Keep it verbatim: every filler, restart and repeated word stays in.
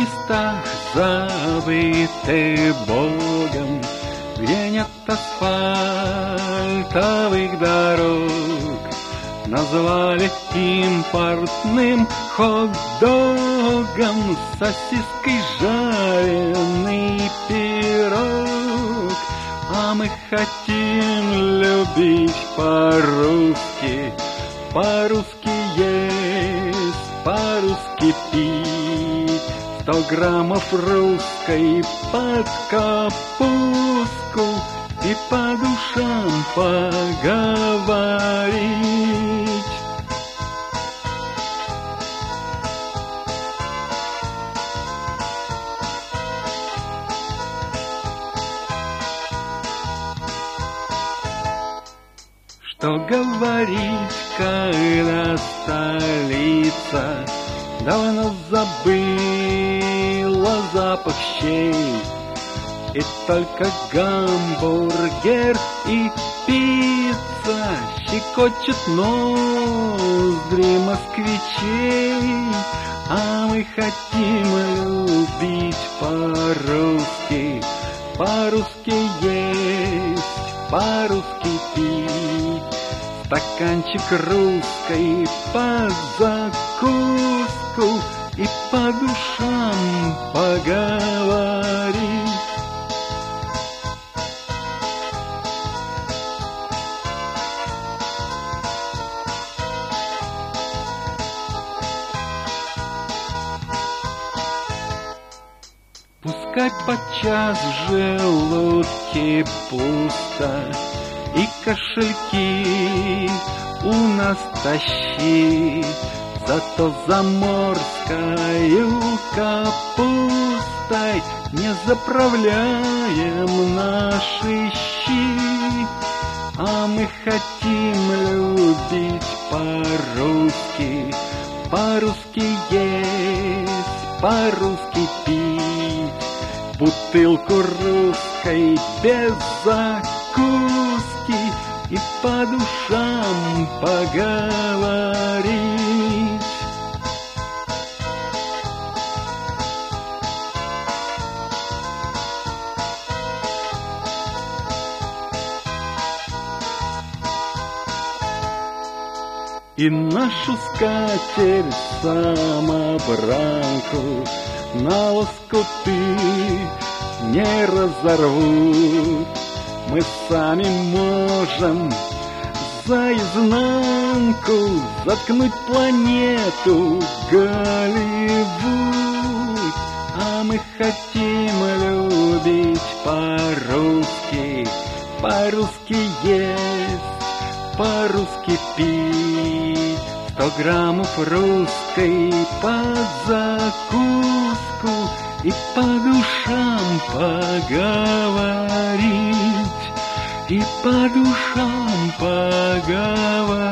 местах, забытых Богом, где нет асфальтовых дорог, назвали импортным хот-догом, сосиской жареный пирог. А мы хотим любить по-русски, по-русски есть, по-русски пить. Сто граммов русской под капустку и по душам поговорить. Что говорить, когда столица давно забыла запах щей, и только гамбургер и пицца щекочет ноздри москвичей. А мы хотим любить по-русски, по-русски есть, по-русски пить. Стаканчик русской под закуску и по душам поговорить. Пускай подчас в желудке пусто, и кошельки у нас тащи, зато заморскою капустой не заправляем наши щи. А мы хотим любить по-русски, по-русски есть, по-русски пить. Бутылку русской без закуски и по душам поговорить. И нашу скатерть самобранку на лоскуты не разорвут. Мы сами можем за изнанку заткнуть планету Голливуд. А мы хотим любить по-русски, по-русски есть, по-русски пить. Сто граммов русской под закуску и по душам поговорить, и по душам поговорить.